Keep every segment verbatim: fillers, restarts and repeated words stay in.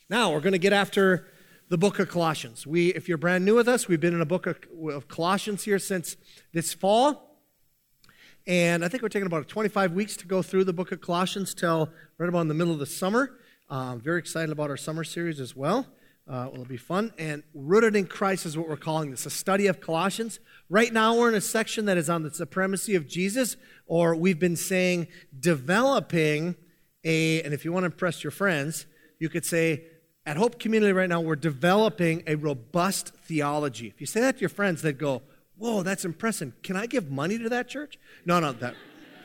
Now, we're going to get after the book of Colossians. We, if you're brand new with us, we've been in a book of, of Colossians here since this fall. And I think we're taking about twenty-five weeks to go through the book of Colossians till right about in the middle of the summer. I'm very excited about our summer series as well. Uh, it'll be fun. And Rooted in Christ is what we're calling this, a study of Colossians. Right now we're in a section that is on the supremacy of Jesus, or we've been saying developing a, and if you want to impress your friends, you could say, at Hope Community right now, we're developing a robust theology. If you say that to your friends, they'd go, whoa, that's impressive. Can I give money to that church? No, no, that.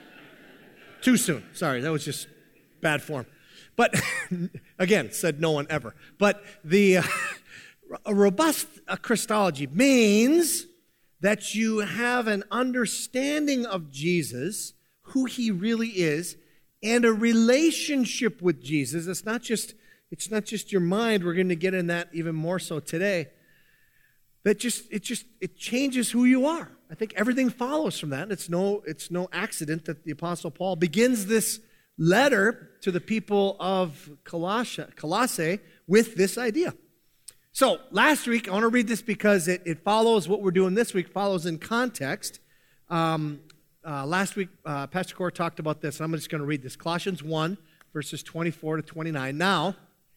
Too soon. Sorry, that was just bad form. But, again, said no one ever. But the uh, a robust uh, Christology means that you have an understanding of Jesus, who he really is, and a relationship with Jesus. It's not just It's not just your mind. We're going to get in that even more so today. That just it just it changes who you are. I think everything follows from that. It's no it's no accident that the Apostle Paul begins this letter to the people of Colossae, Colossae with this idea. So last week, I want to read this because it, it follows what we're doing this week, follows in context. Um, uh, last week, uh, Pastor Core talked about this. And I'm just going to read this. Colossians one, verses twenty-four to twenty-nine. Now,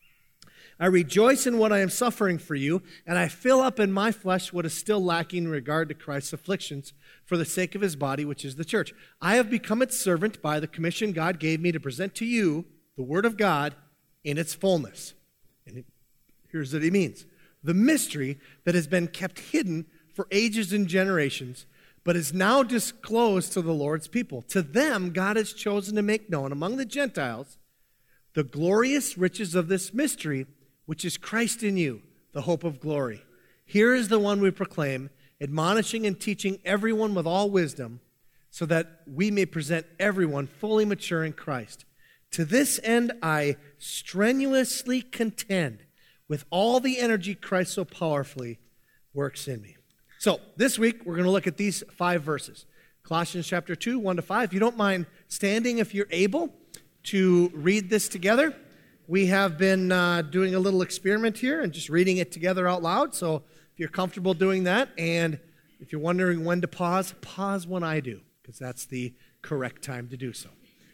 I rejoice in what I am suffering for you, and I fill up in my flesh what is still lacking in regard to Christ's afflictions for the sake of his body, which is the church. I have become its servant by the commission God gave me to present to you the word of God in its fullness. And it, here's what he means. The mystery that has been kept hidden for ages and generations, but is now disclosed to the Lord's people. To them, God has chosen to make known among the Gentiles the glorious riches of this mystery, which is Christ in you, the hope of glory. Here is the one we proclaim, admonishing and teaching everyone with all wisdom, so that we may present everyone fully mature in Christ. To this end I strenuously contend with all the energy Christ so powerfully works in me. So this week we're going to look at these five verses. Colossians chapter two, one to five. If you don't mind standing if you're able to read this together. We have been uh, doing a little experiment here and just reading it together out loud. So if you're comfortable doing that, and if you're wondering when to pause, pause when I do, because that's the correct time to do so.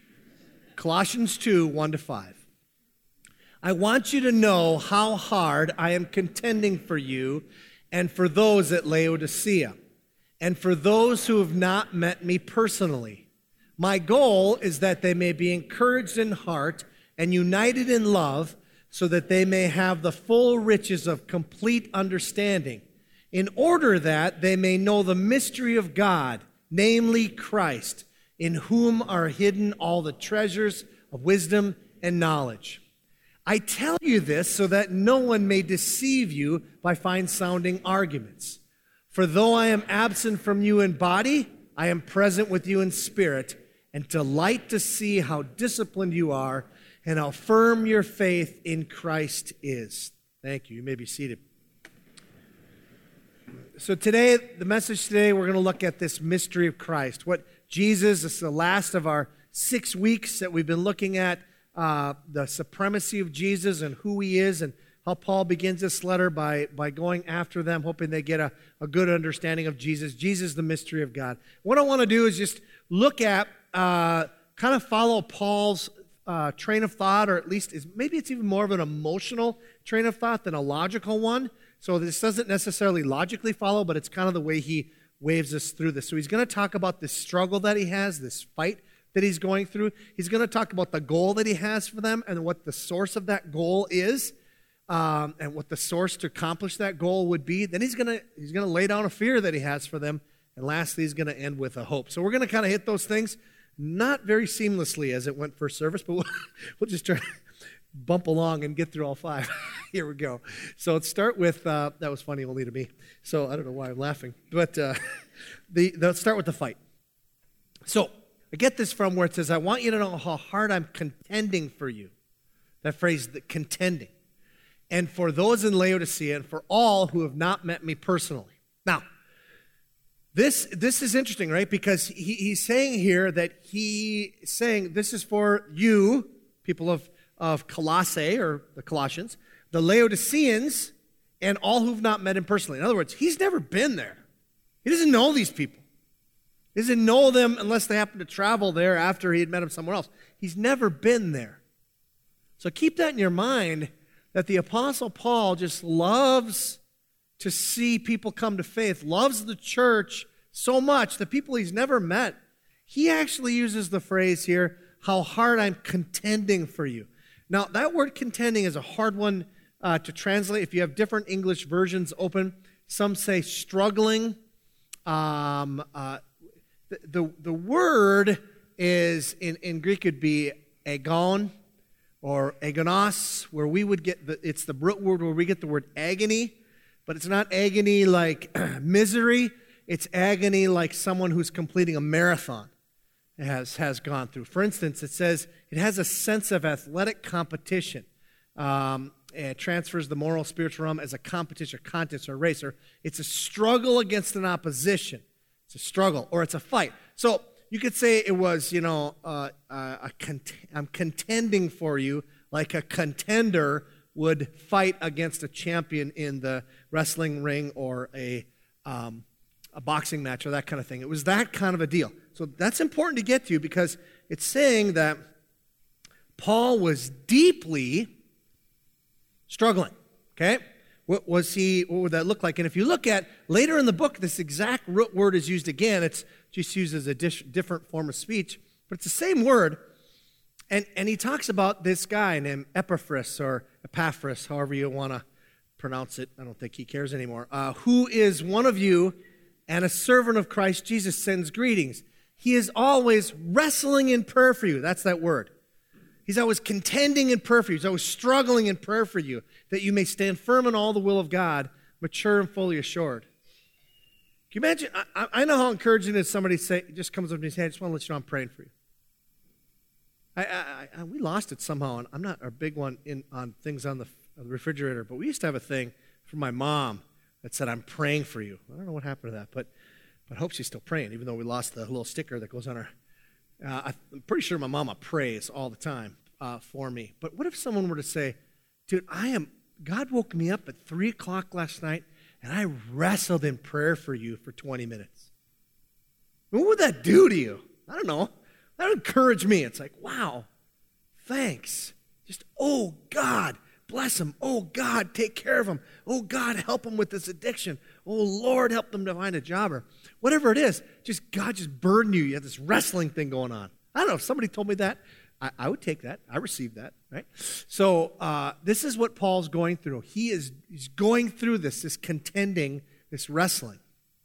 Colossians two, one to five. I want you to know how hard I am contending for you and for those at Laodicea, and for those who have not met me personally. My goal is that they may be encouraged in heart and united in love, so that they may have the full riches of complete understanding, in order that they may know the mystery of God, namely Christ, in whom are hidden all the treasures of wisdom and knowledge. I tell you this so that no one may deceive you by fine-sounding arguments. For though I am absent from you in body, I am present with you in spirit, and delight to see how disciplined you are and how firm your faith in Christ is. Thank you. You may be seated. So today, the message today, we're going to look at this mystery of Christ. What Jesus, this is the last of our six weeks that we've been looking at uh, the supremacy of Jesus and who he is, and how Paul begins this letter by, by going after them, hoping they get a, a good understanding of Jesus. Jesus, the mystery of God. What I want to do is just look at Uh, kind of follow Paul's uh, train of thought, or at least is maybe it's even more of an emotional train of thought than a logical one. So this doesn't necessarily logically follow, but it's kind of the way he waves us through this. So he's going to talk about this struggle that he has, this fight that he's going through. He's going to talk about the goal that he has for them and what the source of that goal is, um, and what the source to accomplish that goal would be. Then he's going to he's going to lay down a fear that he has for them, and lastly, he's going to end with a hope. So we're going to kind of hit those things. Not very seamlessly as it went first service, but we'll, we'll just try to bump along and get through all five. Here we go. So let's start with, uh, that was funny only to me, so I don't know why I'm laughing. But uh, the, let's start with the fight. So I get this from where it says, I want you to know how hard I'm contending for you. That phrase, the contending. And for those in Laodicea and for all who have not met me personally. Now, This this is interesting, right? Because he, he's saying here that he's saying this is for you, people of, of Colossae, or the Colossians, the Laodiceans, and all who've not met him personally. In other words, he's never been there. He doesn't know these people. He doesn't know them unless they happen to travel there after he had met them somewhere else. He's never been there. So keep that in your mind, that the Apostle Paul just loves to see people come to faith, loves the church so much, the people he's never met. He actually uses the phrase here, how hard I'm contending for you. Now, that word contending is a hard one uh, to translate. If you have different English versions open, some say struggling. Um, uh, the, the, the word is, in, in Greek, it'd be agon or agonos, where we would get, the, it's the root word where we get the word agony, but it's not agony like misery. It's agony like someone who's completing a marathon has, has gone through. For instance, it says it has a sense of athletic competition. Um, it transfers the moral, spiritual realm as a competition, or contest, or race. Or it's a struggle against an opposition. It's a struggle, or it's a fight. So you could say it was, you know, uh, uh, a cont- I'm contending for you, like a contender would fight against a champion in the wrestling ring or a um, a boxing match or that kind of thing. It was that kind of a deal. So that's important to get to, because it's saying that Paul was deeply struggling. Okay? What was he, what would that look like? And if you look at later in the book, this exact root word is used again. It's just used as a dish, different form of speech, but it's the same word. And, and he talks about this guy named Epaphras, or Epaphras, however you want to pronounce it. I don't think he cares anymore. Uh, who is one of you and a servant of Christ Jesus, sends greetings. He is always wrestling in prayer for you. That's that word. He's always contending in prayer for you. He's always struggling in prayer for you, that you may stand firm in all the will of God, mature and fully assured. Can you imagine? I, I know how encouraging it is. Somebody say, just comes up to me and says, I just want to let you know I'm praying for you. I, I, I, we lost it somehow, and I'm not a big one in on things on the, on the refrigerator, but we used to have a thing from my mom that said, I'm praying for you. I don't know what happened to that, but, but I hope she's still praying, even though we lost the little sticker that goes on her. Uh, I'm pretty sure my mama prays all the time uh, for me. But what if someone were to say, dude, I am, God woke me up at three o'clock last night, and I wrestled in prayer for you for twenty minutes. What would that do to you? I don't know. That would encourage me. It's like, wow, thanks. Just, oh, God, bless him. Oh, God, take care of him. Oh, God, help him with this addiction. Oh, Lord, help them to find a job, or whatever it is. Just, God, just burden you. You have this wrestling thing going on. I don't know. If somebody told me that, I, I would take that. I received that, right? So uh, this is what Paul's going through. He is he's going through this, this contending, this wrestling.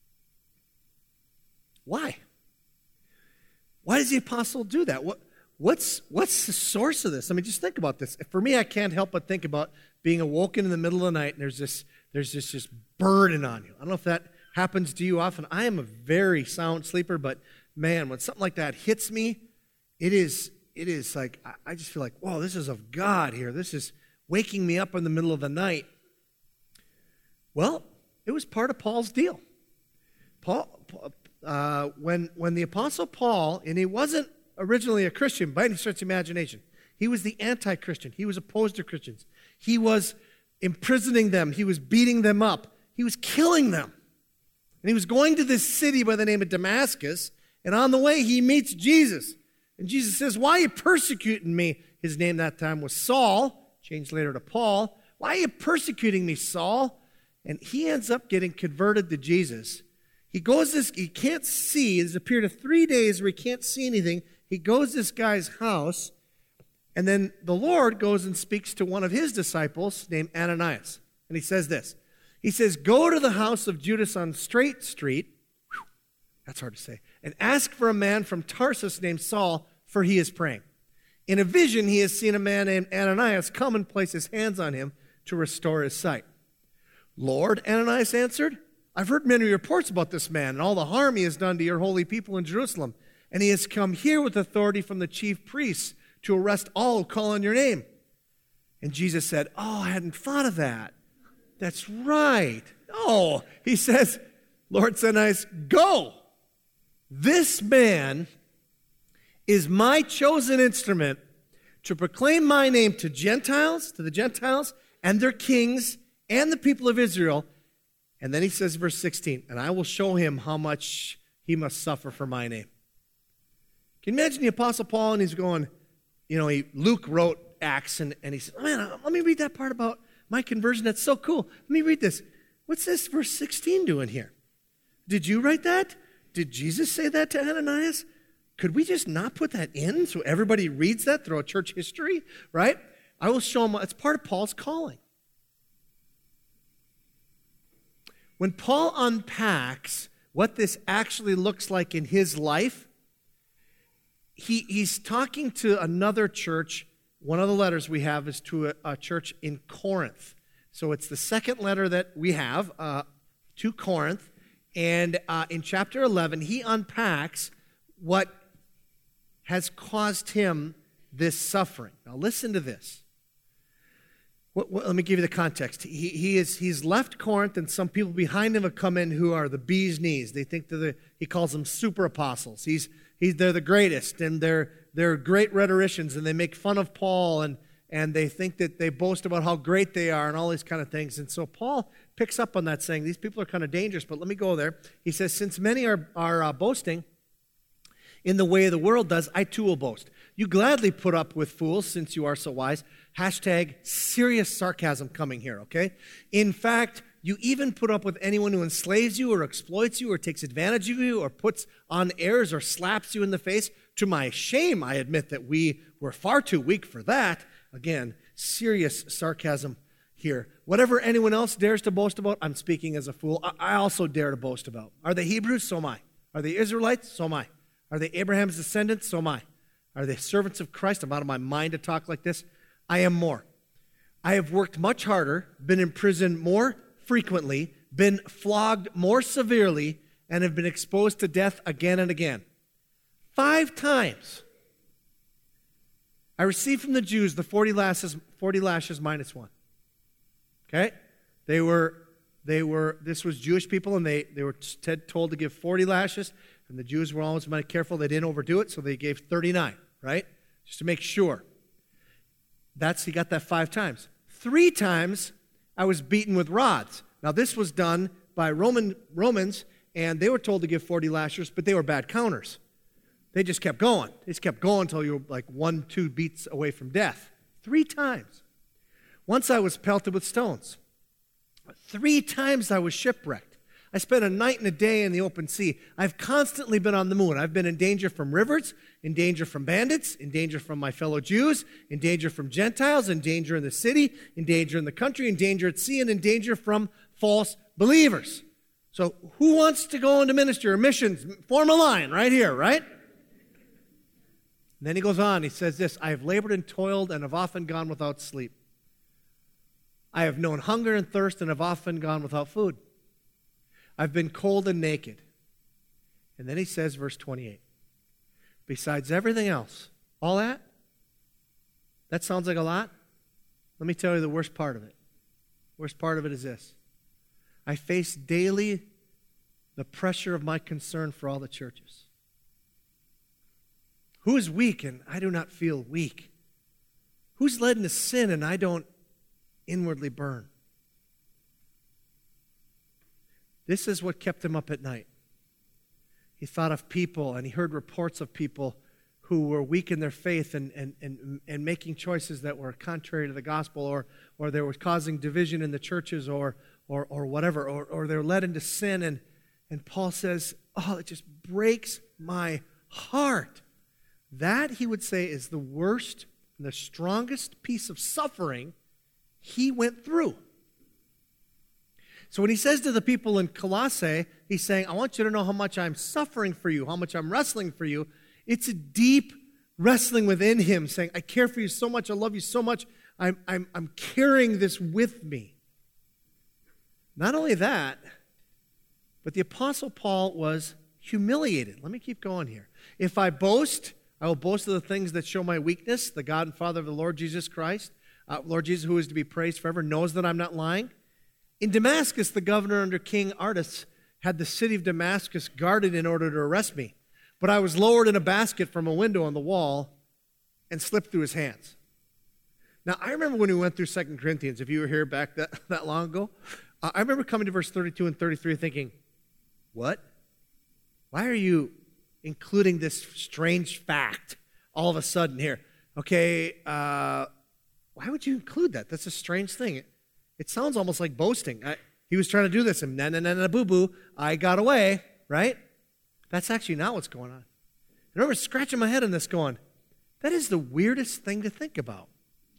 Why? Why does the apostle do that? What, what's, what's the source of this? I mean, just think about this. For me, I can't help but think about being awoken in the middle of the night, and there's this, there's this just burden on you. I don't know if that happens to you often. I am a very sound sleeper, but man, when something like that hits me, it is, it is like, I, I just feel like, whoa, this is of God here. This is waking me up in the middle of the night. Well, it was part of Paul's deal. Paul, Uh, when, when the Apostle Paul, and he wasn't originally a Christian by any stretch of imagination. He was the anti-Christian. He was opposed to Christians. He was imprisoning them. He was beating them up. He was killing them. And he was going to this city by the name of Damascus, and on the way he meets Jesus. And Jesus says, why are you persecuting me? His name that time was Saul, changed later to Paul. Why are you persecuting me, Saul? And he ends up getting converted to Jesus. He goes this, he can't see. There's a period of three days where he can't see anything. He goes to this guy's house, and then the Lord goes and speaks to one of his disciples named Ananias. And he says this. He says, go to the house of Judas on Straight Street, whew, that's hard to say, and ask for a man from Tarsus named Saul, for he is praying. In a vision, he has seen a man named Ananias come and place his hands on him to restore his sight. Lord, Ananias answered, I've heard many reports about this man and all the harm he has done to your holy people in Jerusalem. And he has come here with authority from the chief priests to arrest all who call on your name. And Jesus said, oh, I hadn't thought of that. That's right. No, he says, Lord said, nice, go. This man is my chosen instrument to proclaim my name to Gentiles, to the Gentiles, and their kings, and the people of Israel. And then he says, verse sixteen, and I will show him how much he must suffer for my name. Can you imagine the Apostle Paul, and he's going, you know, he, Luke wrote Acts, and, and he said, oh, man, let me read that part about my conversion. That's so cool. Let me read this. What's this verse sixteen doing here? Did you write that? Did Jesus say that to Ananias? Could we just not put that in so everybody reads that throughout church history, right? I will show them. It's part of Paul's calling. When Paul unpacks what this actually looks like in his life, he, he's talking to another church. One of the letters we have is to a, a church in Corinth. So it's the second letter that we have uh, to Corinth. And uh, in chapter eleven, he unpacks what has caused him this suffering. Now listen to this. What, what, let me give you the context. He, he is, he's left Corinth, and some people behind him have come in who are the bee's knees. They think they're the, he calls them super apostles. He's, he's, they're the greatest, and they're, they're great rhetoricians, and they make fun of Paul, and, and they think that they boast about how great they are and all these kind of things. And so Paul picks up on that, saying, these people are kind of dangerous, but let me go there. He says, since many are, are uh, boasting in the way the world does, I too will boast. You gladly put up with fools since you are so wise. Hashtag serious sarcasm coming here, okay? In fact, you even put up with anyone who enslaves you or exploits you or takes advantage of you or puts on airs or slaps you in the face. To my shame, I admit that we were far too weak for that. Again, serious sarcasm here. Whatever anyone else dares to boast about, I'm speaking as a fool. I also dare to boast about. Are they Hebrews? So am I. Are they Israelites? So am I. Are they Abraham's descendants? So am I. Are they servants of Christ? I'm out of my mind to talk like this. I am more. I have worked much harder, been in prison more frequently, been flogged more severely, and have been exposed to death again and again. Five times. I received from the Jews the forty lashes, forty lashes minus one. Okay? They were, they were, this was Jewish people, and they, they were told to give forty lashes, and the Jews were always mighty careful they didn't overdo it, so they gave thirty-nine, right? Just to make sure. That's, he got that five times. Three times, I was beaten with rods. Now, this was done by Roman Romans, and they were told to give forty lashes, but they were bad counters. They just kept going. They just kept going until you were like one, two beats away from death. Three times. Once I was pelted with stones. Three times I was shipwrecked. I spent a night and a day in the open sea. I've constantly been on the moon. I've been in danger from rivers, in danger from bandits, in danger from my fellow Jews, in danger from Gentiles, in danger in the city, in danger in the country, in danger at sea, and in danger from false believers. So who wants to go into ministry or missions? Form a line right here, right? And then he goes on. He says this, I have labored and toiled and have often gone without sleep. I have known hunger and thirst and have often gone without food. I've been cold and naked. And then he says, verse twenty-eight, besides everything else, all that, that sounds like a lot. Let me tell you the worst part of it. Worst part of it is this. I face daily the pressure of my concern for all the churches. Who is weak and I do not feel weak? Who's led into sin and I don't inwardly burn? This is what kept him up at night. He thought of people and he heard reports of people who were weak in their faith and, and, and, and making choices that were contrary to the gospel, or, or they were causing division in the churches, or, or, or whatever, or, or they're led into sin. And, and Paul says, oh, it just breaks my heart. That, he would say, is the worst and the strongest piece of suffering he went through. So when he says to the people in Colossae, he's saying, I want you to know how much I'm suffering for you, how much I'm wrestling for you. It's a deep wrestling within him, saying, I care for you so much, I love you so much, I'm, I'm, I'm carrying this with me. Not only that, but the Apostle Paul was humiliated. Let me keep going here. If I boast, I will boast of the things that show my weakness. The God and Father of the Lord Jesus Christ, uh, Lord Jesus, who is to be praised forever, knows that I'm not lying. In Damascus, the governor under King Artus had the city of Damascus guarded in order to arrest me. But I was lowered in a basket from a window on the wall and slipped through his hands. Now, I remember when we went through Second Corinthians, if you were here back that, that long ago, uh, I remember coming to verse thirty-two and thirty-three thinking, what? Why are you including this strange fact all of a sudden here? Okay, uh, why would you include that? That's a strange thing. It, it sounds almost like boasting. I, he was trying to do this, and na na na na boo boo, I got away, right? That's actually not what's going on. I remember scratching my head on this going, that is the weirdest thing to think about.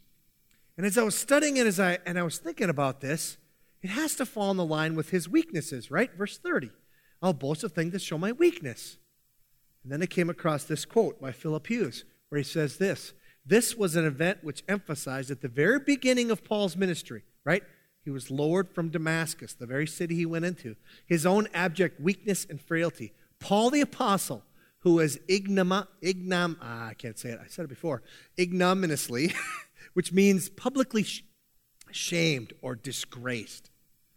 And as I was studying it as I, and I was thinking about this, it has to fall in the line with his weaknesses, right? Verse thirty, I'll boast of things that show my weakness. And then I came across this quote by Philip Hughes, where he says this, this was an event which emphasized at the very beginning of Paul's ministry, right? He was lowered from Damascus, the very city he went into, his own abject weakness and frailty. Paul the apostle, who was ignom, ignom ah, I can't say it, I said it before, ignominiously, which means publicly sh- shamed or disgraced.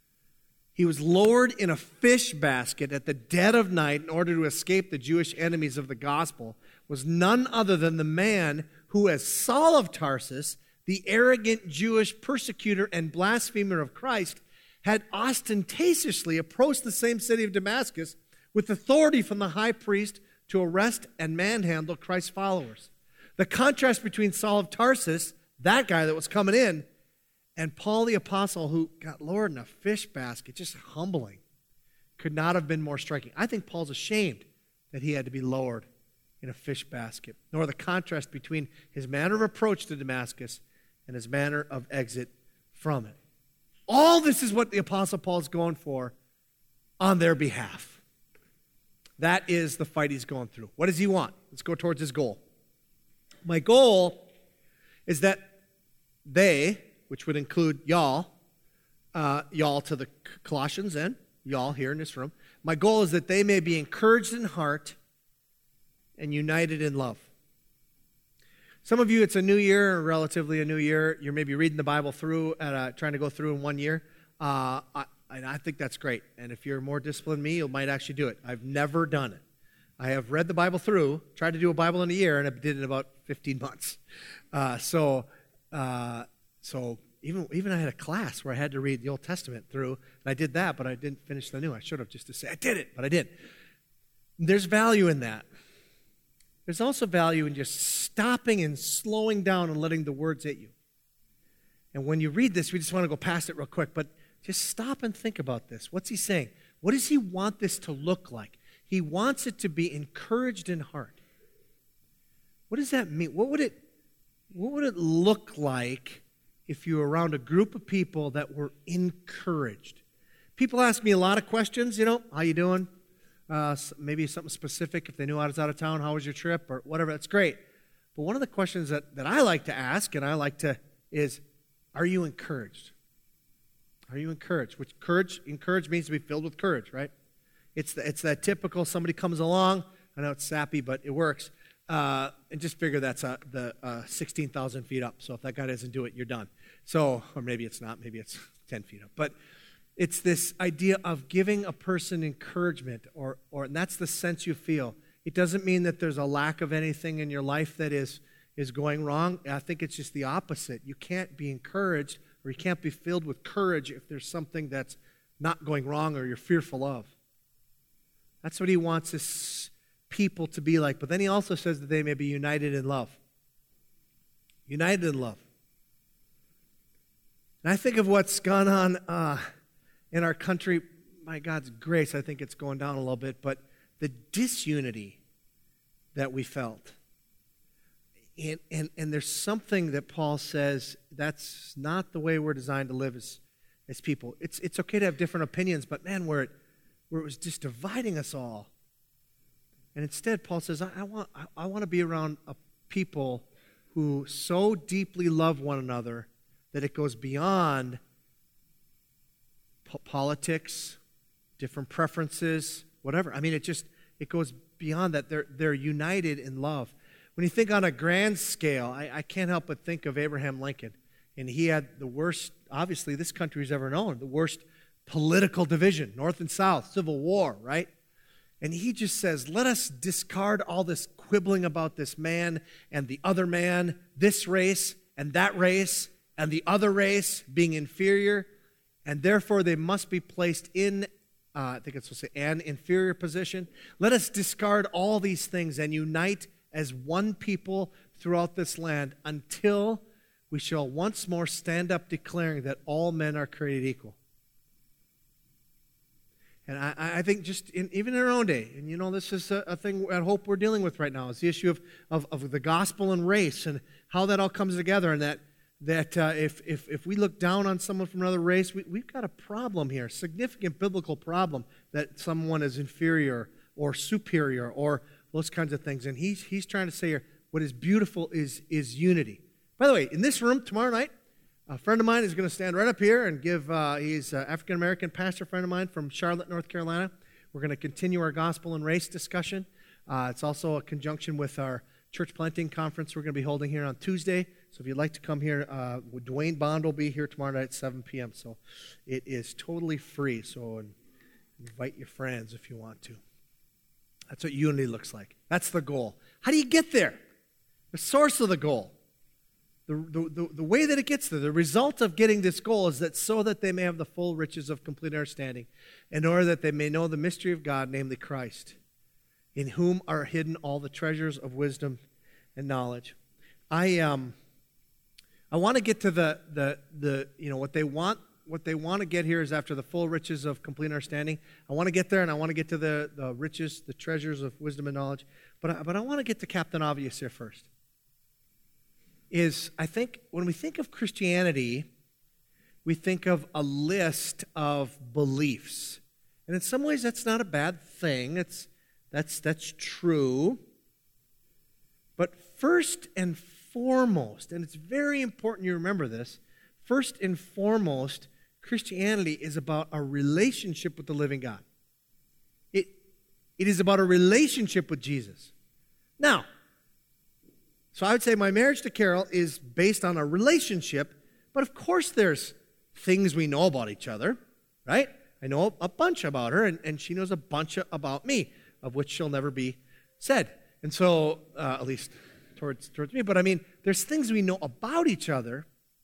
He was lowered in a fish basket at the dead of night in order to escape the Jewish enemies of the gospel, was none other than the man who, as Saul of Tarsus, the arrogant Jewish persecutor and blasphemer of Christ, had ostentatiously approached the same city of Damascus with authority from the high priest to arrest and manhandle Christ's followers. The contrast between Saul of Tarsus, that guy that was coming in, and Paul the apostle who got lowered in a fish basket, just humbling, could not have been more striking. I think Paul's ashamed that he had to be lowered in a fish basket, nor the contrast between his manner of approach to Damascus and his manner of exit from it. All this is what the apostle Paul is going for on their behalf. That is the fight he's going through. What does he want? Let's go towards his goal. My goal is that they, which would include y'all, uh, y'all to the Colossians and y'all here in this room, my goal is that they may be encouraged in heart and united in love. Some of you, it's a new year, or relatively a new year. You're maybe reading the Bible through, at a, trying to go through in one year. Uh, I, and I think that's great. And if you're more disciplined than me, you might actually do it. I've never done it. I have read the Bible through, tried to do a Bible in a year, and I did it in about fifteen months. Uh, so, uh, so even even I had a class where I had to read the Old Testament through, and I did that, but I didn't finish the New. I should have just to say I did it, but I didn't. There's value in that. There's also value in just stopping and slowing down and letting the words hit you. And when you read this, we just want to go past it real quick, but just stop and think about this. What's he saying? What does he want this to look like? He wants it to be encouraged in heart. What does that mean? What would it, what would it look like if you were around a group of people that were encouraged? People ask me a lot of questions, you know, how you doing? Uh, maybe something specific if they knew I was out of town, how was your trip, or whatever, that's great. But one of the questions that, that I like to ask, and I like to, is, are you encouraged? Are you encouraged? Which courage, encourage means to be filled with courage, right? It's the, it's that typical, somebody comes along, I know it's sappy, but it works, uh, and just figure that's uh, the uh, sixteen thousand feet up, so if that guy doesn't do it, you're done. So, or maybe it's not, maybe it's ten feet up, but it's this idea of giving a person encouragement, or, or and that's the sense you feel. It doesn't mean that there's a lack of anything in your life that is, is going wrong. I think it's just the opposite. You can't be encouraged, or you can't be filled with courage if there's something that's not going wrong or you're fearful of. That's what he wants his people to be like. But then he also says that they may be united in love. United in love. And I think of what's gone on uh, in our country. By God's grace, I think it's going down a little bit. But the disunity that we felt. And, and, and there's something that Paul says that's not the way we're designed to live as, as people. It's, it's okay to have different opinions, but man, where it, where it was just dividing us all. And instead, Paul says, I, I want, I, I want to be around a people who so deeply love one another that it goes beyond po- politics, different preferences, whatever. I mean, it just, it goes beyond that. They're, they're united in love. When you think on a grand scale, I, I can't help but think of Abraham Lincoln. And he had the worst, obviously, this country's ever known, the worst political division, North and South, Civil War, right? And he just says, let us discard all this quibbling about this man and the other man, this race, and that race and the other race being inferior, and therefore they must be placed in, uh, I think it's supposed to say, an inferior position. Let us discard all these things and unite as one people throughout this land until we shall once more stand up declaring that all men are created equal. And I, I think just in, even in our own day, and you know, this is a, a thing at Hope we're dealing with right now, is the issue of, of, of the gospel and race and how that all comes together, and that that uh, if, if if we look down on someone from another race, we, we've got a problem here, a significant biblical problem, that someone is inferior or superior or those kinds of things. And he's he's trying to say here, what is beautiful is is unity. By the way, in this room tomorrow night, a friend of mine is going to stand right up here and give, uh, he's an African-American pastor friend of mine from Charlotte, North Carolina. We're going to continue our gospel and race discussion. Uh, it's also a conjunction with our church planting conference we're going to be holding here on Tuesday. So if you'd like to come here, uh, Dwayne Bond will be here tomorrow night at seven p.m. So it is totally free. So invite your friends if you want to. That's what unity looks like. That's the goal. How do you get there? The source of the goal. The, the, the way that it gets there, the result of getting this goal is that so that they may have the full riches of complete understanding, in order that they may know the mystery of God, namely Christ, in whom are hidden all the treasures of wisdom and knowledge. I um I want to get to the the the you know what they want what they want to get here is after the full riches of complete understanding. I want to get there, and I want to get to the, the riches, the treasures of wisdom and knowledge. But I, but I want to get to Captain Obvious here first. Is I think when we think of Christianity, we think of a list of beliefs. And in some ways that's not a bad thing. It's that's that's true. But first and foremost, and it's very important you remember this, first and foremost, Christianity is about a relationship with the living God. It it is about a relationship with Jesus. Now, so I would say my marriage to Carol is based on a relationship, but of course there's things we know about each other, right? I know a bunch about her, and, and she knows a bunch about me, of which she'll never be said. And so, uh, at least towards, towards me, but I mean, there's things we know about each other,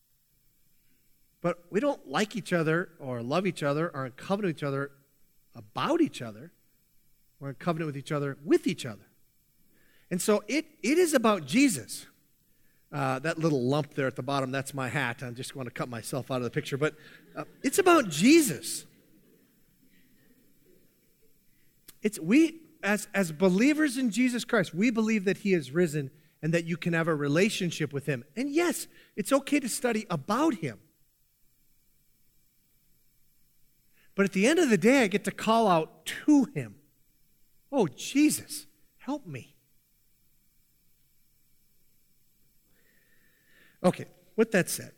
but we don't like each other or love each other or in covenant with each other about each other. We're in covenant with each other with each other. And so it it is about Jesus. Uh, that little lump there at the bottom, that's my hat. I just want to cut myself out of the picture. But uh, it's about Jesus. It's we, as, as believers in Jesus Christ, we believe that he is risen and that you can have a relationship with him. And yes, it's okay to study about him. But at the end of the day, I get to call out to him. Oh, Jesus, help me. Okay, with that said,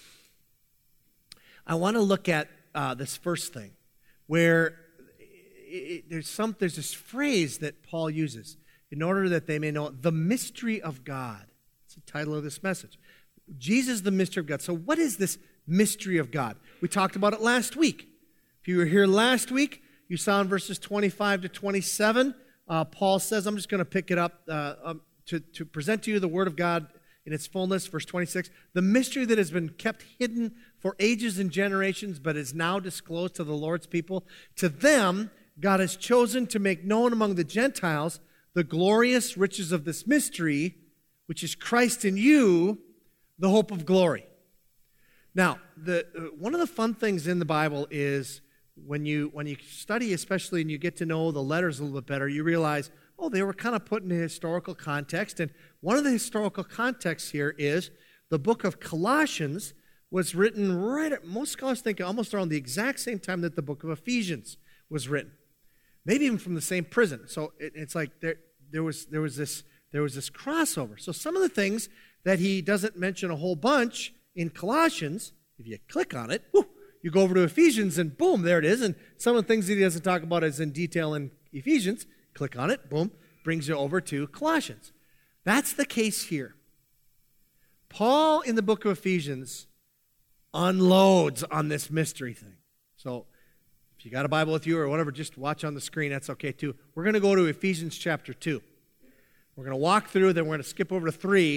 I want to look at uh, this first thing, where it, it, there's some there's this phrase that Paul uses, in order that they may know the mystery of God. It's the title of this message. Jesus, the mystery of God. So what is this mystery of God? We talked about it last week. If you were here last week, you saw in verses twenty-five to twenty-seven, uh, Paul says, I'm just going to pick it up uh, um, to, to present to you the word of God in its fullness, verse twenty-six, the mystery that has been kept hidden for ages and generations, but is now disclosed to the Lord's people. To them, God has chosen to make known among the Gentiles the glorious riches of this mystery, which is Christ in you, the hope of glory. Now, the uh, one of the fun things in the Bible is when you when you study, especially, and you get to know the letters a little bit better, you realize, oh, they were kind of put in a historical context. And one of the historical contexts here is the book of Colossians was written right at, most scholars think, almost around the exact same time that the book of Ephesians was written. Maybe even from the same prison. So it, it's like there, there was there was this there was this crossover. So some of the things that he doesn't mention a whole bunch in Colossians, if you click on it, whoo, you go over to Ephesians and boom, there it is. And some of the things that he doesn't talk about is in detail in Ephesians. Click on it, boom, brings you over to Colossians. That's the case here. Paul in the book of Ephesians unloads on this mystery thing. So if you got a Bible with you or whatever, just watch on the screen. That's okay too. We're going to go to Ephesians chapter two. We're going to walk through, then we're going to skip over to three,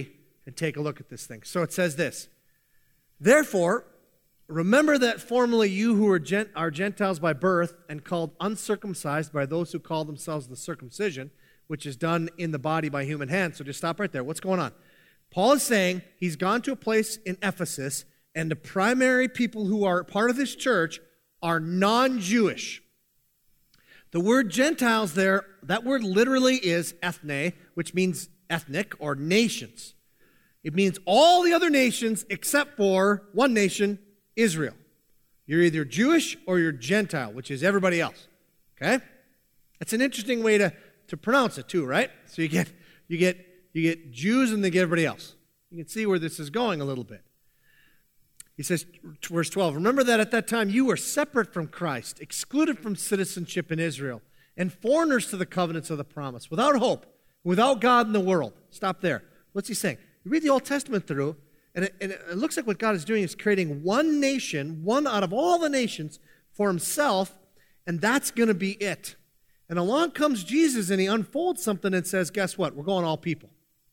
and take a look at this thing. So it says this, therefore, remember that formerly you who are, gent- are Gentiles by birth and called uncircumcised by those who call themselves the circumcision, which is done in the body by human hands. So just stop right there. What's going on? Paul is saying he's gone to a place in Ephesus, and the primary people who are part of this church are non-Jewish. The word Gentiles there, that word literally is ethne, which means ethnic or nations. It means all the other nations except for one nation, Israel. You're either Jewish or you're Gentile, which is everybody else. Okay? That's an interesting way to, to pronounce it too, right? So you get you get you get Jews and then get everybody else. You can see where this is going a little bit. He says, verse twelve, remember that at that time you were separate from Christ, excluded from citizenship in Israel, and foreigners to the covenants of the promise, without hope, without God in the world. Stop there. What's he saying? You read the Old Testament through, and it, and it looks like what God is doing is creating one nation, one out of all the nations, for himself, and that's going to be it. And along comes Jesus, and he unfolds something and says, guess what? We're going all people.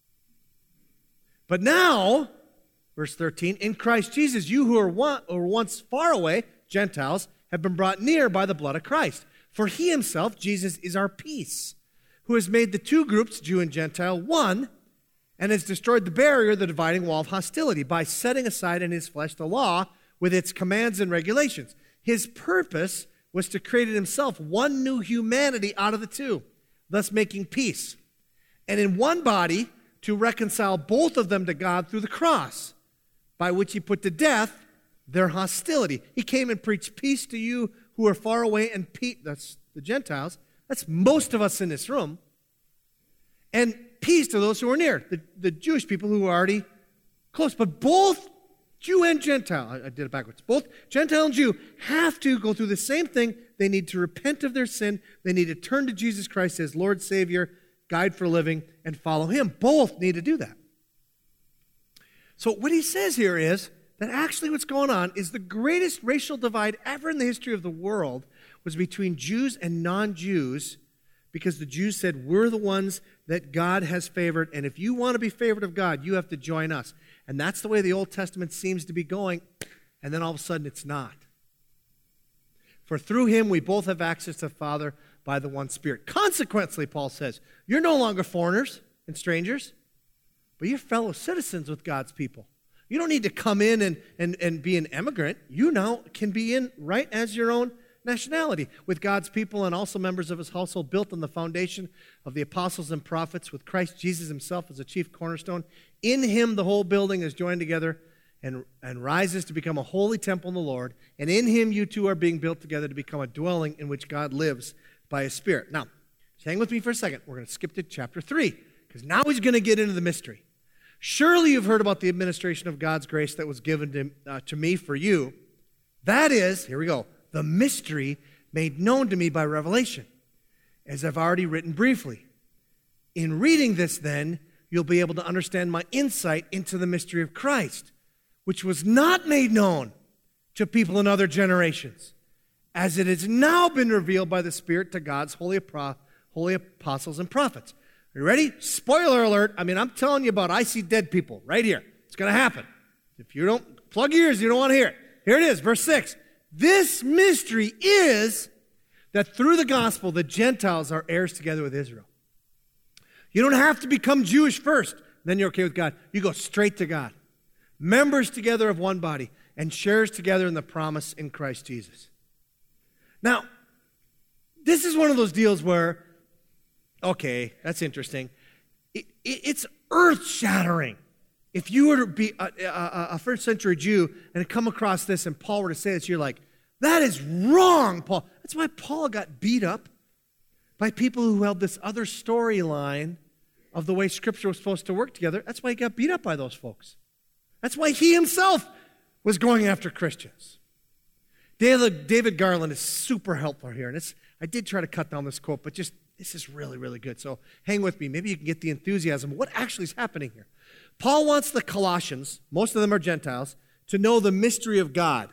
But now, verse thirteen, in Christ Jesus, you who are, one, who were once far away, Gentiles, have been brought near by the blood of Christ. For he himself, Jesus, is our peace, who has made the two groups, Jew and Gentile, one, and has destroyed the barrier, the dividing wall of hostility, by setting aside in his flesh the law with its commands and regulations. His purpose was to create in himself one new humanity out of the two, thus making peace. And in one body, to reconcile both of them to God through the cross, by which he put to death their hostility. He came and preached peace to you who are far away, and peace, that's the Gentiles, that's most of us in this room, and peace to those who are near, the, the Jewish people who are already close. But both Jew and Gentile, I, I did it backwards, both Gentile and Jew have to go through the same thing. They need to repent of their sin. They need to turn to Jesus Christ as Lord, Savior, guide for living, and follow him. Both need to do that. So what he says here is that actually what's going on is the greatest racial divide ever in the history of the world was between Jews and non-Jews, because the Jews said, we're the ones that God has favored, and if you want to be favored of God, you have to join us. And that's the way the Old Testament seems to be going, and then all of a sudden it's not. For through him we both have access to the Father by the one Spirit. Consequently, Paul says, you're no longer foreigners and strangers, but you're fellow citizens with God's people. You don't need to come in and, and, and be an immigrant. You now can be in right as your own nationality with God's people and also members of his household, built on the foundation of the apostles and prophets, with Christ Jesus himself as a chief cornerstone. In him the whole building is joined together and, and rises to become a holy temple in the Lord. And in him you two are being built together to become a dwelling in which God lives by his Spirit. Now, hang with me for a second. We're going to skip to chapter three, because now he's going to get into the mystery. Surely you've heard about the administration of God's grace that was given to, uh, to me for you. That is, here we go, the mystery made known to me by revelation, as I've already written briefly. In reading this, then, you'll be able to understand my insight into the mystery of Christ, which was not made known to people in other generations, as it has now been revealed by the Spirit to God's holy, holy apostles and prophets. Are you ready? Spoiler alert. I mean, I'm telling you about I see dead people right here. It's going to happen. If you don't, plug your ears, you don't want to hear it. Here it is, verse six. This mystery is that through the gospel, the Gentiles are heirs together with Israel. You don't have to become Jewish first, then you're okay with God. You go straight to God. Members together of one body and shares together in the promise in Christ Jesus. Now, this is one of those deals where, okay, that's interesting. It, it, it's earth-shattering. If you were to be a, a, a first century Jew and come across this and Paul were to say this, you're like, that is wrong, Paul. That's why Paul got beat up by people who held this other storyline of the way Scripture was supposed to work together. That's why he got beat up by those folks. That's why he himself was going after Christians. David, David Garland is super helpful here. And it's, I did try to cut down this quote, but just this is really, really good. So hang with me. Maybe you can get the enthusiasm of what actually is happening here. Paul wants the Colossians, most of them are Gentiles, to know the mystery of God.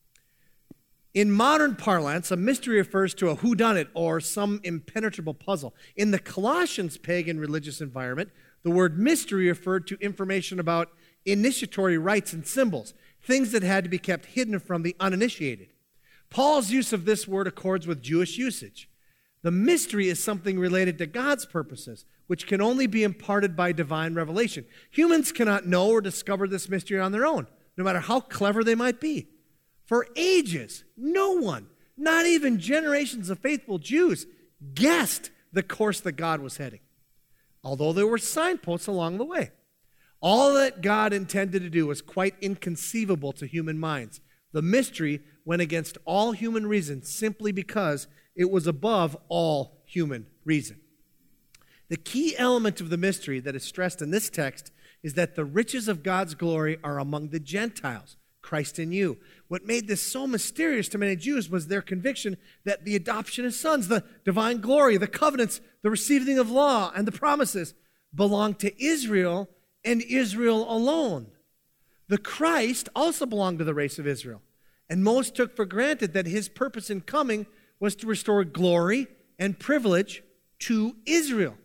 In modern parlance, a mystery refers to a whodunit or some impenetrable puzzle. In the Colossians' pagan religious environment, The word mystery referred to information about initiatory rites and symbols, things that had to be kept hidden from the uninitiated. Paul's use of this word accords with Jewish usage. The mystery is something related to God's purposes, which can only be imparted by divine revelation. Humans cannot know or discover this mystery on their own, no matter how clever they might be. For ages, no one, not even generations of faithful Jews, guessed the course that God was heading, although there were signposts along the way. All that God intended to do was quite inconceivable to human minds. The mystery went against all human reason simply because it was above all human reason. The key element of the mystery that is stressed in this text is that the riches of God's glory are among the Gentiles, Christ in you. What made this so mysterious to many Jews was their conviction that the adoption as sons, the divine glory, the covenants, the receiving of law, and the promises belonged to Israel and Israel alone. The Christ also belonged to the race of Israel, and most took for granted that his purpose in coming was to restore glory and privilege to Israel.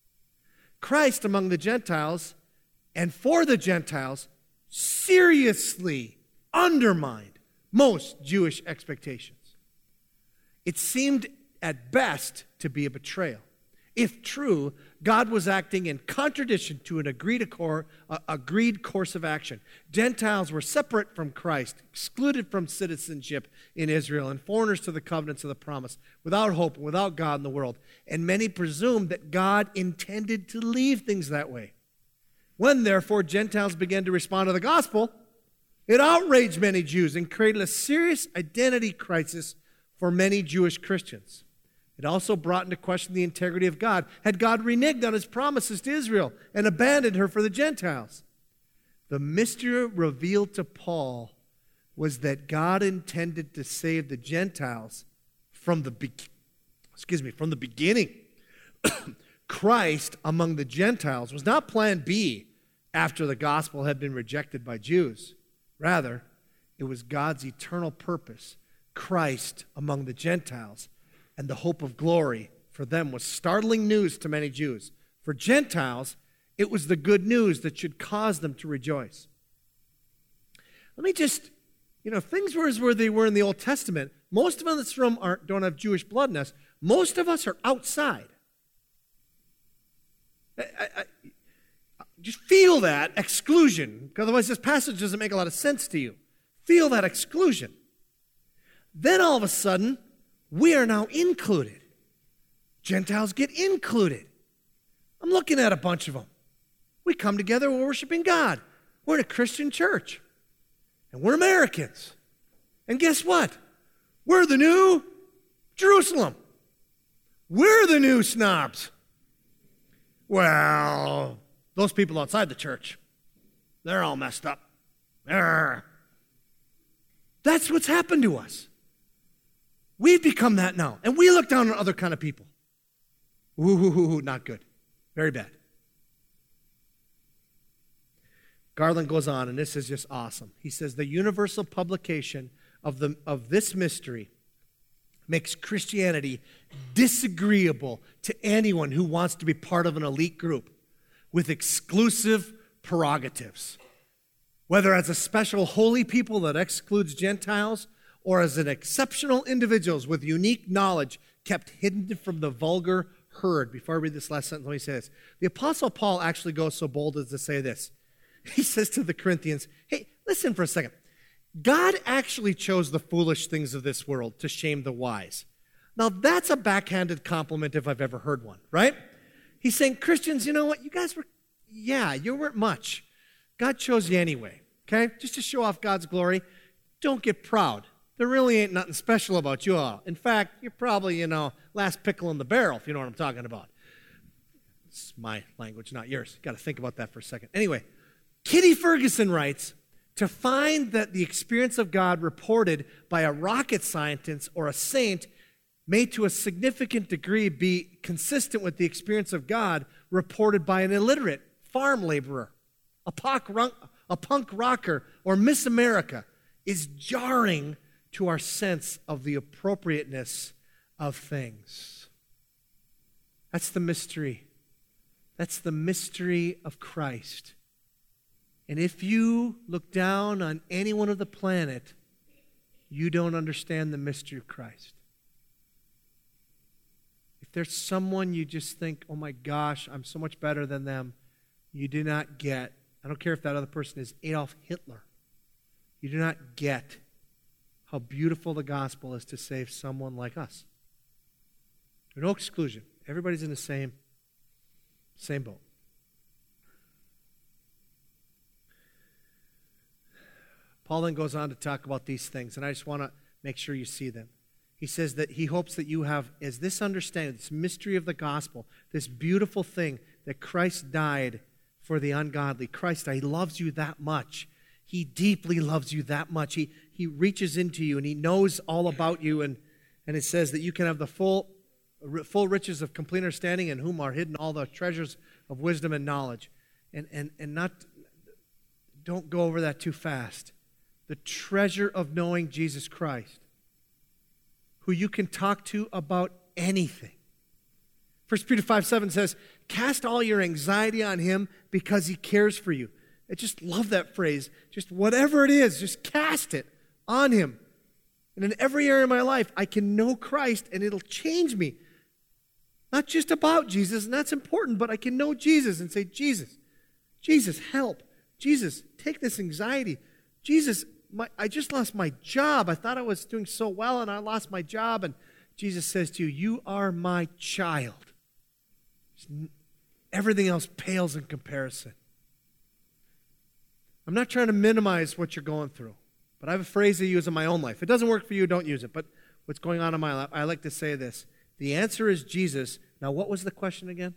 Christ among the Gentiles and for the Gentiles seriously undermined most Jewish expectations. It seemed at best to be a betrayal. If true, God was acting in contradiction to an agreed, acor- uh, agreed course of action. Gentiles were separate from Christ, excluded from citizenship in Israel, and foreigners to the covenants of the promise, without hope and without God in the world. And many presumed that God intended to leave things that way. When, therefore, Gentiles began to respond to the gospel, it outraged many Jews and created a serious identity crisis for many Jewish Christians. It also brought into question the integrity of God. Had God reneged on his promises to Israel and abandoned her for the Gentiles? The mystery revealed to Paul was that God intended to save the Gentiles from the be- excuse me, from the beginning. Christ among the Gentiles was not plan B after the gospel had been rejected by Jews. Rather, it was God's eternal purpose. Christ among the Gentiles, and the hope of glory for them was startling news to many Jews. For Gentiles, it was the good news that should cause them to rejoice. Let me just, you know, if things were as where they were in the Old Testament, most of us in this room aren't, don't have Jewish blood in us. Most of us are outside. I, I, I, just feel that exclusion, because otherwise this passage doesn't make a lot of sense to you. Feel that exclusion. Then all of a sudden, we are now included. Gentiles get included. I'm looking at a bunch of them. We come together, we're worshiping God. We're in a Christian church. And we're Americans. And guess what? We're the new Jerusalem. We're the new snobs. Well, those people outside the church, they're all messed up. Arrgh. That's what's happened to us. We've become that now. And we look down on other kind of people. Ooh, not good. Very bad. Garland goes on, and this is just awesome. He says, the universal publication of, the, of this mystery makes Christianity disagreeable to anyone who wants to be part of an elite group with exclusive prerogatives. Whether as a special holy people that excludes Gentiles, or as an exceptional individuals with unique knowledge kept hidden from the vulgar herd. Before I read this last sentence, let me say this. The Apostle Paul actually goes so bold as to say this. He says to the Corinthians, hey, listen for a second. God actually chose the foolish things of this world to shame the wise. Now, that's a backhanded compliment if I've ever heard one, right? He's saying, Christians, you know what? You guys were, yeah, you weren't much. God chose you anyway, okay? Just to show off God's glory. Don't get proud. There really ain't nothing special about you all. In fact, you're probably, you know, last pickle in the barrel, if you know what I'm talking about. It's my language, not yours. Got to think about that for a second. Anyway, Kitty Ferguson writes, to find that the experience of God reported by a rocket scientist or a saint may to a significant degree be consistent with the experience of God reported by an illiterate farm laborer, a punk, a punk rocker, or Miss America is jarring to our sense of the appropriateness of things. That's the mystery That's the mystery of Christ. And if you look down on anyone of the planet, you don't understand the mystery of Christ. If there's someone you just think, oh my gosh, I'm so much better than them, you do not get, I don't care if that other person is Adolf Hitler, you do not get how beautiful the gospel is to save someone like us. There's no exclusion. Everybody's in the same, same boat. Paul then goes on to talk about these things, and I just want to make sure you see them. He says that he hopes that you have, as this understanding, this mystery of the gospel, this beautiful thing that Christ died for the ungodly. Christ, He loves you that much. He deeply loves you that much. He, he reaches into you, and He knows all about you, and, and it says that you can have the full, full riches of complete understanding, in whom are hidden all the treasures of wisdom and knowledge. And, and, and not, don't go over that too fast. The treasure of knowing Jesus Christ, who you can talk to about anything. First Peter five seven says, cast all your anxiety on Him because He cares for you. I just love that phrase. Just whatever it is, just cast it on Him. And in every area of my life, I can know Christ and it'll change me. Not just about Jesus, and that's important, but I can know Jesus and say, Jesus, Jesus, help. Jesus, take this anxiety. Jesus, my, I just lost my job. I thought I was doing so well, and I lost my job. And Jesus says to you, you are my child. Everything else pales in comparison. I'm not trying to minimize what you're going through, but I have a phrase I use in my own life. If it doesn't work for you, don't use it. But what's going on in my life, I like to say this. The answer is Jesus. Now, what was the question again?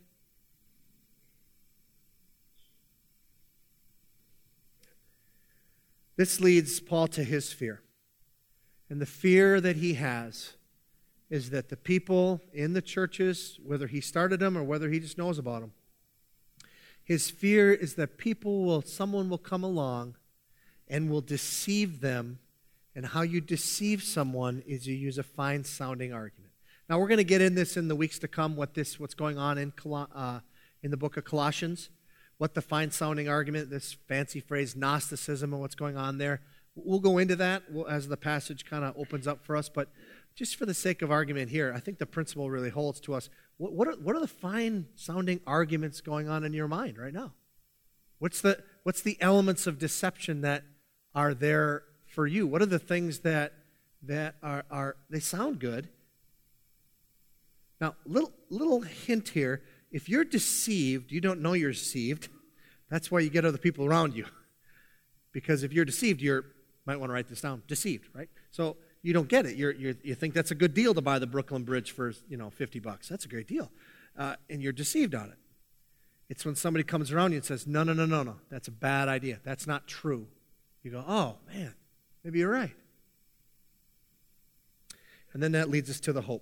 This leads Paul to his fear. And the fear that he has is that the people in the churches, whether he started them or whether he just knows about them, his fear is that people will, someone will come along and will deceive them. And how you deceive someone is you use a fine-sounding argument. Now, we're going to get in this in the weeks to come, what this, what's going on in, uh, in the book of Colossians. What the fine-sounding argument, this fancy phrase, Gnosticism, and what's going on there. We'll go into that as the passage kind of opens up for us, but just for the sake of argument here, I think the principle really holds to us. What, what, are, what are the fine-sounding arguments going on in your mind right now? What's the, what's the elements of deception that are there for you? What are the things that, that are, are, they sound good? Now, little, little hint here. If you're deceived, you don't know you're deceived. That's why you get other people around you. Because if you're deceived, you might want to write this down. Deceived, right? So you don't get it. You're, you're, you think that's a good deal to buy the Brooklyn Bridge for, you know, fifty bucks. That's a great deal. Uh, and you're deceived on it. It's when somebody comes around you and says, no, no, no, no, no. That's a bad idea. That's not true. You go, oh, man, maybe you're right. And then that leads us to the hope.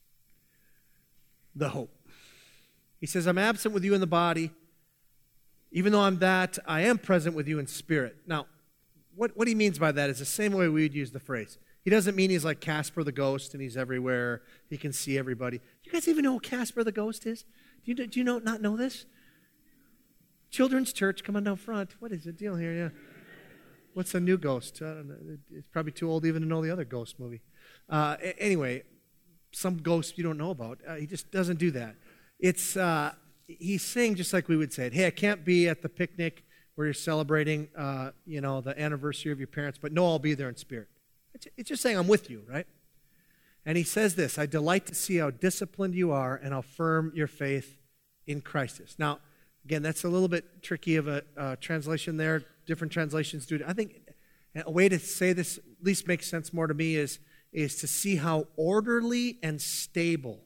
The hope. He says, I'm absent with you in the body. Even though I'm that, I am present with you in spirit. Now, what, what he means by that is the same way we would use the phrase. He doesn't mean he's like Casper the Ghost and he's everywhere. He can see everybody. Do you guys even know who Casper the Ghost is? Do you, do you know, not know this? Children's Church, come on down front. What is the deal here? Yeah. What's a new ghost? I don't know. It's probably too old even to know the other ghost movie. Uh, anyway, some ghost you don't know about. Uh, he just doesn't do that. It's uh, he's saying just like we would say it. Hey, I can't be at the picnic where you're celebrating, uh, you know, the anniversary of your parents, but no, I'll be there in spirit. It's, it's just saying I'm with you, right? And he says this: I delight to see how disciplined you are and how firm your faith in Christ is. Now, again, that's a little bit tricky of a uh, translation there. Different translations do it. I think a way to say this at least makes sense more to me is is to see how orderly and stable.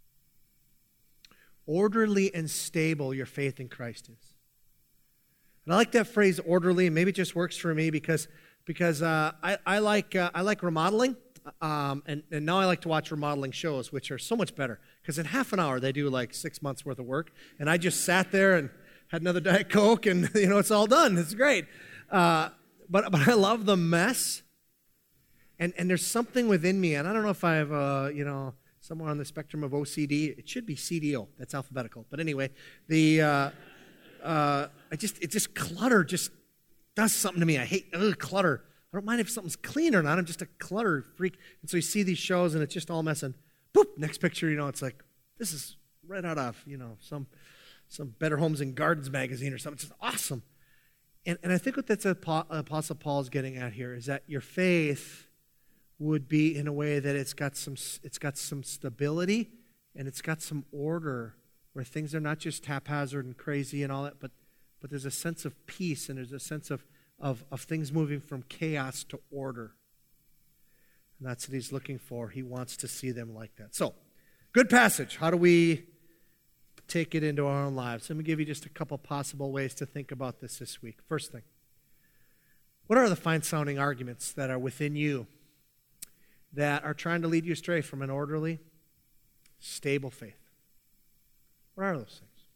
Orderly and stable your faith in Christ is. And I like that phrase, orderly, and maybe it just works for me because because uh, I, I like uh, I like remodeling, um, and, and now I like to watch remodeling shows, which are so much better because in half an hour they do like six months worth of work, and I just sat there and had another Diet Coke, and you know it's all done. It's great, uh, but but I love the mess, and and there's something within me, and I don't know if I have uh, you know. somewhere on the spectrum of O C D. It should be C D O. That's alphabetical. But anyway, the uh, uh, I just it just clutter just does something to me. I hate ugh, clutter. I don't mind if something's clean or not. I'm just a clutter freak. And so you see these shows and it's just all messing. Boop, next picture, you know, it's like, this is right out of, you know, some some Better Homes and Gardens magazine or something. It's just awesome. And, and I think what that's Apostle Paul is getting at here is that your faith would be in a way that it's got some it's got some stability and it's got some order where things are not just haphazard and crazy and all that, but but there's a sense of peace and there's a sense of Of, of things moving from chaos to order. And that's what he's looking for. He wants to see them like that. So, good passage. How do we take it into our own lives? Let me give you just a couple possible ways to think about this this week. First thing, what are the fine-sounding arguments that are within you that are trying to lead you astray from an orderly, stable faith? What are those things?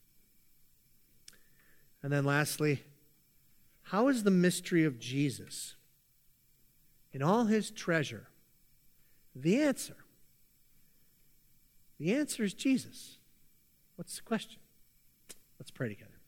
And then lastly, how is the mystery of Jesus, in all his treasure, the answer? The answer is Jesus. What's the question? Let's pray together.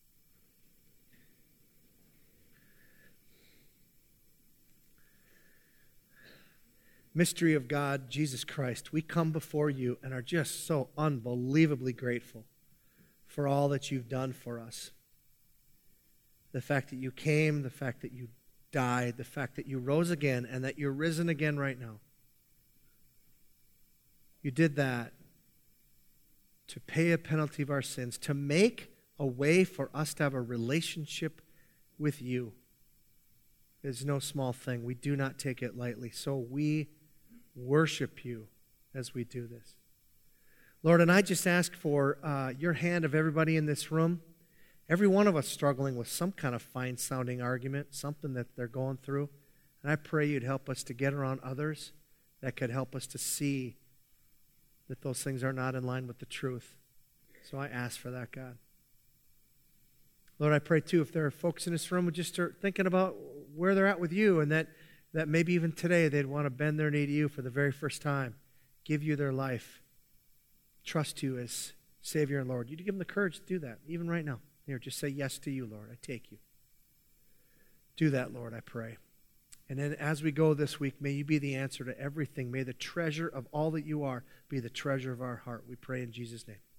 Mystery of God, Jesus Christ, we come before you and are just so unbelievably grateful for all that you've done for us. The fact that you came, the fact that you died, the fact that you rose again, and that you're risen again right now. You did that to pay a penalty of our sins, to make a way for us to have a relationship with you. It's no small thing. We do not take it lightly. So we worship you as we do this. Lord, and I just ask for uh, your hand of everybody in this room. Every one of us struggling with some kind of fine-sounding argument, something that they're going through. And I pray you'd help us to get around others that could help us to see that those things are not in line with the truth. So I ask for that, God. Lord, I pray, too, if there are folks in this room who just start thinking about where they're at with you and that, that maybe even today they'd want to bend their knee to you for the very first time, give you their life, trust you as Savior and Lord. You'd give them the courage to do that, even right now. Here, just say yes to you, Lord. I take you. Do that, Lord, I pray. And then as we go this week, may you be the answer to everything. May the treasure of all that you are be the treasure of our heart. We pray in Jesus' name.